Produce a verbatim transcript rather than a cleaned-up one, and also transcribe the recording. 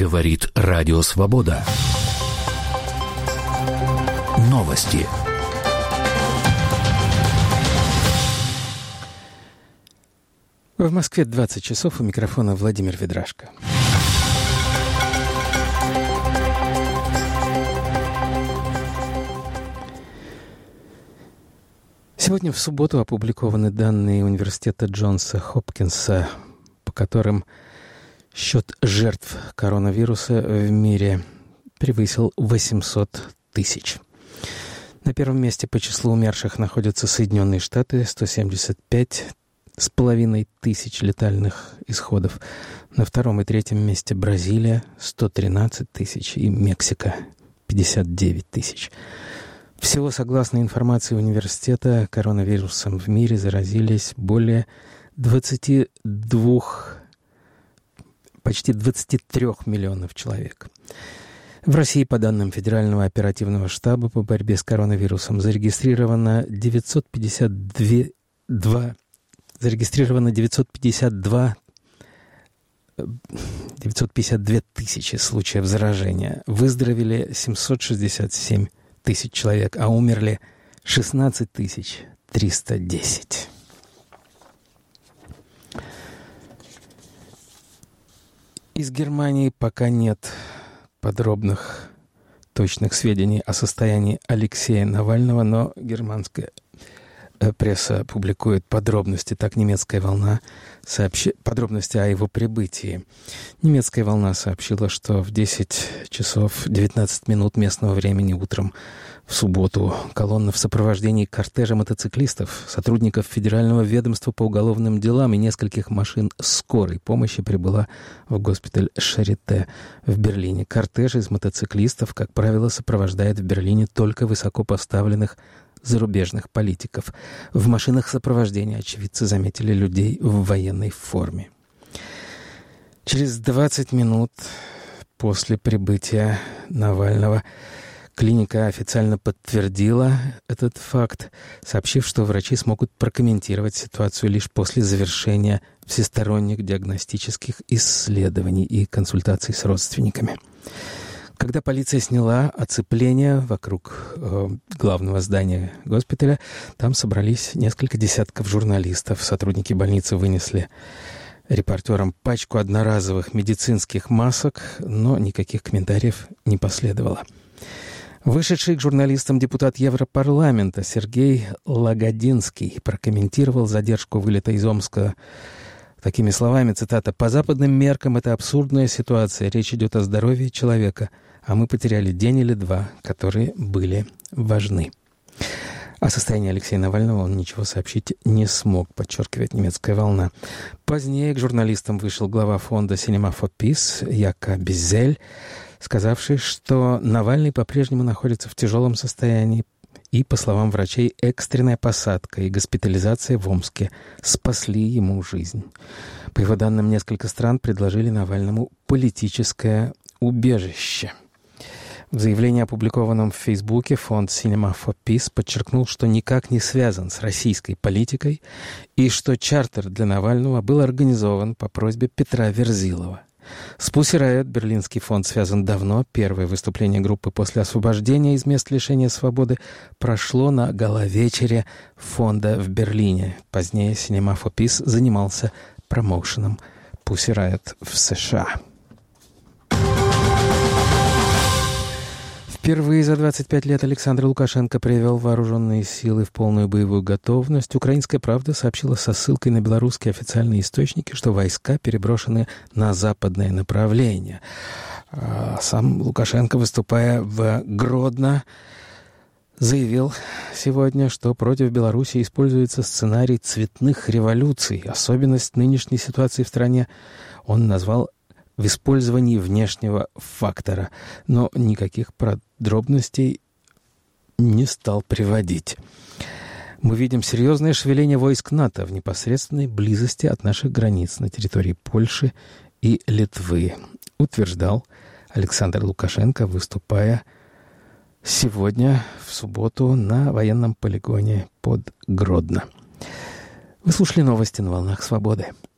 Говорит Радио Свобода. Новости. В Москве двадцать часов, у микрофона Владимир Ведрашко. Сегодня в субботу опубликованы данные университета Джонса Хопкинса, по которым счет жертв коронавируса в мире превысил восемьсот тысяч. На первом месте по числу умерших находятся Соединенные Штаты, сто семьдесят пять с половиной тысяч летальных исходов. На втором и третьем месте Бразилия, сто тринадцать тысяч, и Мексика, пятьдесят девять тысяч. Всего, согласно информации университета, коронавирусом в мире заразились более двадцати двух, почти двадцати трёх миллионов человек. В России, по данным Федерального оперативного штаба по борьбе с коронавирусом, зарегистрировано девятьсот пятьдесят два, зарегистрировано девятьсот пятьдесят два, девятьсот пятьдесят две тысячи случаев заражения. Выздоровели семьсот шестьдесят семь тысяч человек, а умерли шестнадцать тысяч триста десять. Из Германии пока нет подробных, точных сведений о состоянии Алексея Навального, но германская пресса публикует подробности. Так, немецкая волна сообщи... подробности о его прибытии. Немецкая волна сообщила, что в десять часов девятнадцать минут местного времени утром в субботу колонна в сопровождении кортежа мотоциклистов, сотрудников Федерального ведомства по уголовным делам и нескольких машин скорой помощи прибыла в госпиталь Шарите в Берлине. Кортеж из мотоциклистов, как правило, сопровождает в Берлине только высокопоставленных зарубежных политиков. В машинах сопровождения очевидцы заметили людей в военной форме. Через двадцать минут после прибытия Навального клиника официально подтвердила этот факт, сообщив, что врачи смогут прокомментировать ситуацию лишь после завершения всесторонних диагностических исследований и консультаций с родственниками. Когда полиция сняла оцепление вокруг э, главного здания госпиталя, там собрались несколько десятков журналистов. Сотрудники больницы вынесли репортерам пачку одноразовых медицинских масок, но никаких комментариев не последовало. Вышедший к журналистам депутат Европарламента Сергей Лагодинский прокомментировал задержку вылета из Омска такими словами, цитата: «По западным меркам это абсурдная ситуация. Речь идет о здоровье человека, а мы потеряли день или два, которые были важны». О состоянии Алексея Навального он ничего сообщить не смог, подчеркивает немецкая волна. Позднее к журналистам вышел глава фонда Cinema for Peace Яка Безель, сказавший, что Навальный по-прежнему находится в тяжелом состоянии, и, по словам врачей, экстренная посадка и госпитализация в Омске спасли ему жизнь. По его данным, несколько стран предложили Навальному политическое убежище. В заявлении, опубликованном в Фейсбуке, фонд Cinema for Peace подчеркнул, что никак не связан с российской политикой и что чартер для Навального был организован по просьбе Петра Верзилова. С Pussy Riot берлинский фонд связан давно. Первое выступление группы после освобождения из мест лишения свободы прошло на гала-вечере фонда в Берлине. Позднее Cinema for Peace занимался промоушеном Pussy Riot в США. Впервые за двадцать пять лет Александр Лукашенко привел вооруженные силы в полную боевую готовность. «Украинская правда» сообщила со ссылкой на белорусские официальные источники, что войска переброшены на западное направление. А сам Лукашенко, выступая в Гродно, заявил сегодня, что против Беларуси используется сценарий цветных революций. Особенность нынешней ситуации в стране он назвал в использовании внешнего фактора, но никаких подробностей не стал приводить. Мы видим серьезное шевеление войск НАТО в непосредственной близости от наших границ на территории Польши и Литвы, утверждал Александр Лукашенко, выступая сегодня, в субботу, на военном полигоне под Гродно. Вы слушали новости на «Волнах Свободы».